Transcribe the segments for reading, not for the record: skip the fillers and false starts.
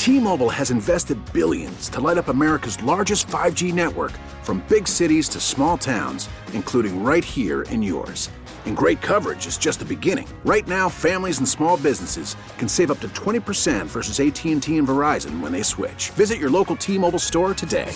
T-Mobile has invested billions to light up America's largest 5G network, from big cities to small towns, including right here in yours. And great coverage is just the beginning. Right now, families and small businesses can save up to 20% versus AT&T and Verizon when they switch. Visit your local T-Mobile store today.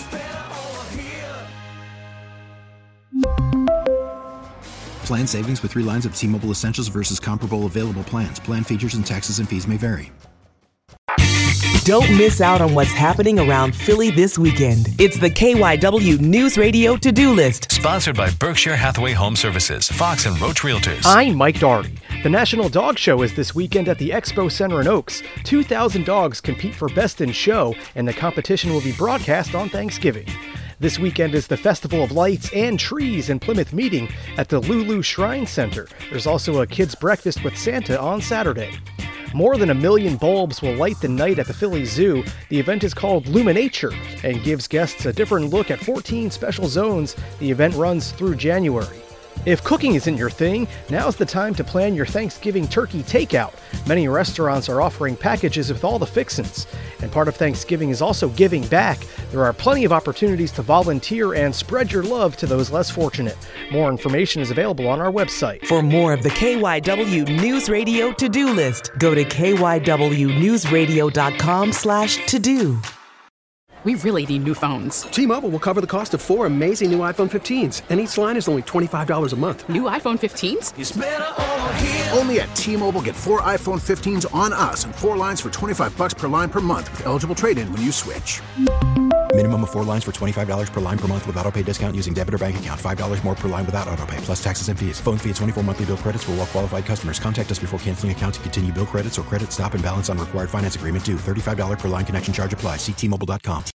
Plan savings with 3 lines of T-Mobile Essentials versus comparable available plans. Plan features and taxes and fees may vary. Don't miss out on what's happening around Philly this weekend. It's the KYW News Radio to-do list. Sponsored by Berkshire Hathaway Home Services, Fox and Roach Realtors. I'm Mike Daugherty. The National Dog Show is this weekend at the Expo Center in Oaks. 2,000 dogs compete for Best in Show, and the competition will be broadcast on Thanksgiving. This weekend is the Festival of Lights and Trees in Plymouth meeting at the Lulu Shrine Center. There's also a kids' breakfast with Santa on Saturday. More than 1 million bulbs will light the night at the Philly Zoo. The event is called Luminature and gives guests a different look at 14 special zones. The event runs through January. If cooking isn't your thing, now's the time to plan your Thanksgiving turkey takeout. Many restaurants are offering packages with all the fixins. And part of Thanksgiving is also giving back. There are plenty of opportunities to volunteer and spread your love to those less fortunate. More information is available on our website. For more of the KYW News Radio to-do list, go to kywnewsradio.com/to-do. We really need new phones. T-Mobile will cover the cost of 4 amazing new iPhone 15s, and each line is only $25 a month. New iPhone 15s? It's better over here. Only at T-Mobile, get 4 iPhone 15s on us and 4 lines for $25 per line per month with eligible trade-in when you switch. Minimum of 4 lines for $25 per line per month with autopay discount using debit or bank account. $5 more per line without autopay, plus taxes and fees. Phone fee at 24 monthly bill credits for well-qualified customers. Contact us before canceling account to continue bill credits or credit stop and balance on required finance agreement due. $35 per line connection charge applies. See T-Mobile.com.